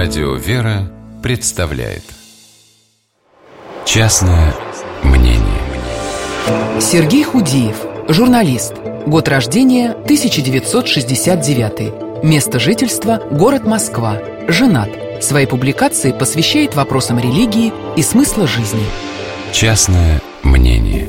Радио «Вера» представляет «Частное мнение». Сергей Худиев, журналист. Год рождения 1969. Место жительства – город Москва. Женат. Свои публикации посвящает вопросам религии и смысла жизни. Частное мнение.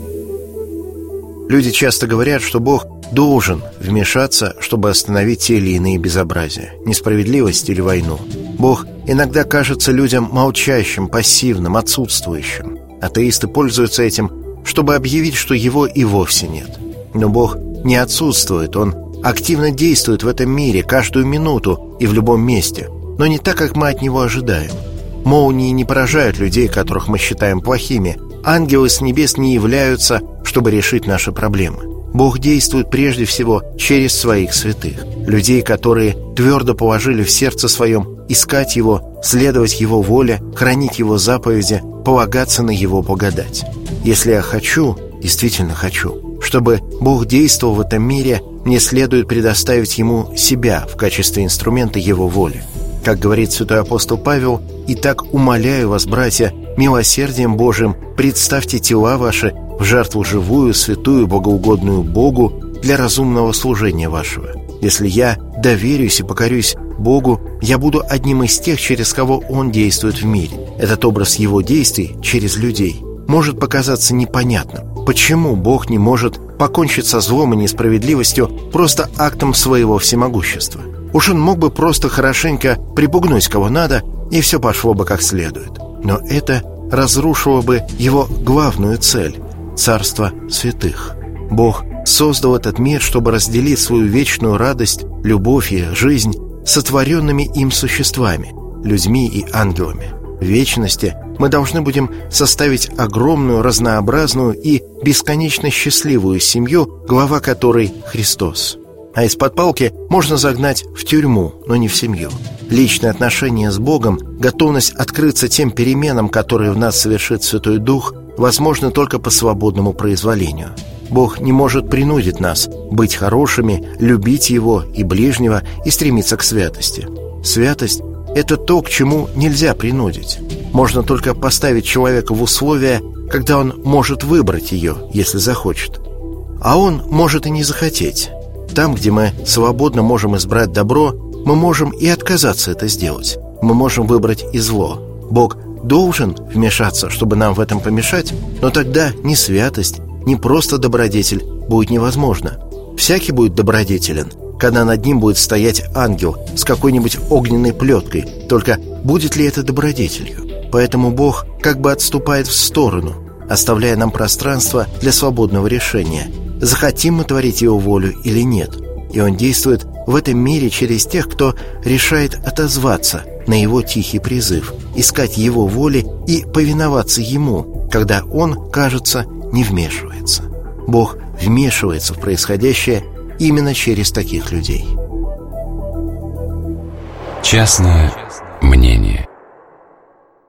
Люди часто говорят, что Бог должен вмешаться, чтобы остановить те или иные безобразия, несправедливость или войну. Бог иногда кажется людям молчащим, пассивным, отсутствующим. Атеисты пользуются этим, чтобы объявить, что его и вовсе нет. Но Бог не отсутствует, Он активно действует в этом мире каждую минуту и в любом месте, но не так, как мы от Него ожидаем. Молнии не поражают людей, которых мы считаем плохими. Ангелы с небес не являются, чтобы решить наши проблемы. Бог действует прежде всего через своих святых, людей, которые твердо положили в сердце своем искать Его, следовать Его воле, хранить Его заповеди, полагаться на Его благодать. Если я хочу, действительно хочу, чтобы Бог действовал в этом мире, мне следует предоставить Ему себя в качестве инструмента Его воли. Как говорит святой апостол Павел: «Итак, умоляю вас, братья, милосердием Божиим, представьте тела ваши в жертву живую, святую, богоугодную Богу для разумного служения вашего». Если я доверюсь и покорюсь Богу, я буду одним из тех, через кого Он действует в мире. Этот образ Его действий через людей может показаться непонятным. Почему Бог не может покончить со злом и несправедливостью просто актом своего всемогущества? Уж Он мог бы просто хорошенько припугнуть кого надо, и все пошло бы как следует. Но это разрушило бы Его главную цель – царство святых. Бог создал этот мир, чтобы разделить свою вечную радость, любовь и жизнь с сотворенными им существами, людьми и ангелами. В вечности мы должны будем составить огромную, разнообразную и бесконечно счастливую семью, глава которой – Христос. А из-под палки можно загнать в тюрьму, но не в семью. Личные отношения с Богом, готовность открыться тем переменам, которые в нас совершит Святой Дух, возможны только по свободному произволению. Бог не может принудить нас быть хорошими, любить Его и ближнего и стремиться к святости. Святость – это то, к чему нельзя принудить. Можно только поставить человека в условия, когда он может выбрать ее, если захочет. А он может и не захотеть. Там, где мы свободно можем избрать добро, мы можем и отказаться это сделать. Мы можем выбрать и зло. Бог должен вмешаться, чтобы нам в этом помешать, но тогда ни святость, ни просто добродетель будет невозможно. Всякий будет добродетелен, когда над ним будет стоять ангел с какой-нибудь огненной плеткой. Только будет ли это добродетелью? Поэтому Бог как бы отступает в сторону, оставляя нам пространство для свободного решения, захотим мы творить Его волю или нет. И Он действует в этом мире через тех, кто решает отозваться на Его тихий призыв, искать Его воли и повиноваться Ему, когда Он, кажется, не вмешивается. Бог вмешивается в происходящее именно через таких людей. Частное мнение.